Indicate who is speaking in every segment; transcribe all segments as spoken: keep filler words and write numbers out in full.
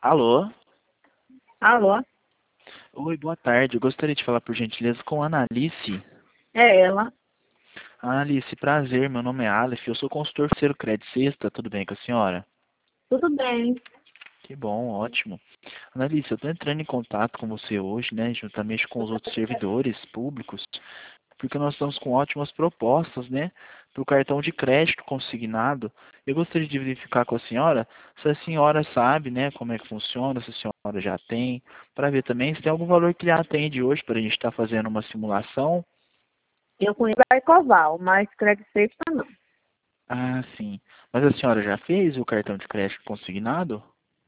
Speaker 1: Alô?
Speaker 2: Alô?
Speaker 1: Oi, boa tarde. Eu gostaria de falar, por gentileza, com a Analice.
Speaker 2: É ela.
Speaker 1: Analice, prazer. Meu nome é Aleph. Eu sou consultor financeiro Credit Sexta. Tudo bem com a senhora?
Speaker 2: Tudo bem.
Speaker 1: Que bom, ótimo. Analice, eu estou entrando em contato com você hoje, né, juntamente com os outros servidores públicos, porque nós estamos com ótimas propostas, né, para o cartão de crédito consignado. Eu gostaria de verificar com a senhora se a senhora sabe, né, como é que funciona, se a senhora já tem, para ver também se tem algum valor que lhe atende hoje para a gente estar fazendo uma simulação.
Speaker 2: Eu conheço a Ecoval, mas Credit Sexta não.
Speaker 1: Ah, sim. Mas a senhora já fez o cartão de crédito consignado?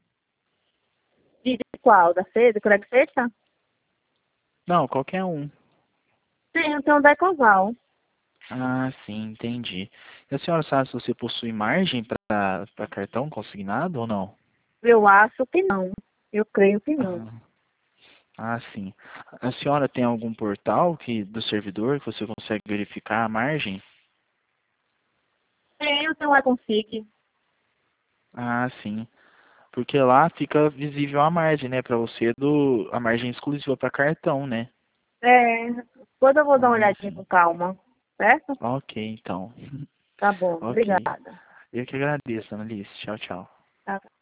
Speaker 2: De qual? Da C, do Credit Sexta?
Speaker 1: Não, qualquer um.
Speaker 2: Sim, eu tenho o da Ecoval.
Speaker 1: Ah, sim, entendi. E a senhora sabe se você possui margem para para cartão consignado ou não?
Speaker 2: Eu acho que não. Eu creio que não.
Speaker 1: Ah, ah, sim. A senhora tem algum portal que do servidor que você consegue verificar a margem?
Speaker 2: Sim, eu tenho o Econsig.
Speaker 1: Ah, sim. Porque lá fica visível a margem, né, para você do a margem exclusiva para cartão, né?
Speaker 2: É, depois eu vou dar uma
Speaker 1: Ah,
Speaker 2: olhadinha
Speaker 1: sim.
Speaker 2: com calma. Certo?
Speaker 1: Ok, então.
Speaker 2: Tá bom,
Speaker 1: Ok.
Speaker 2: obrigada.
Speaker 1: Eu que agradeço, Annalise. Tchau, tchau.
Speaker 2: Tá.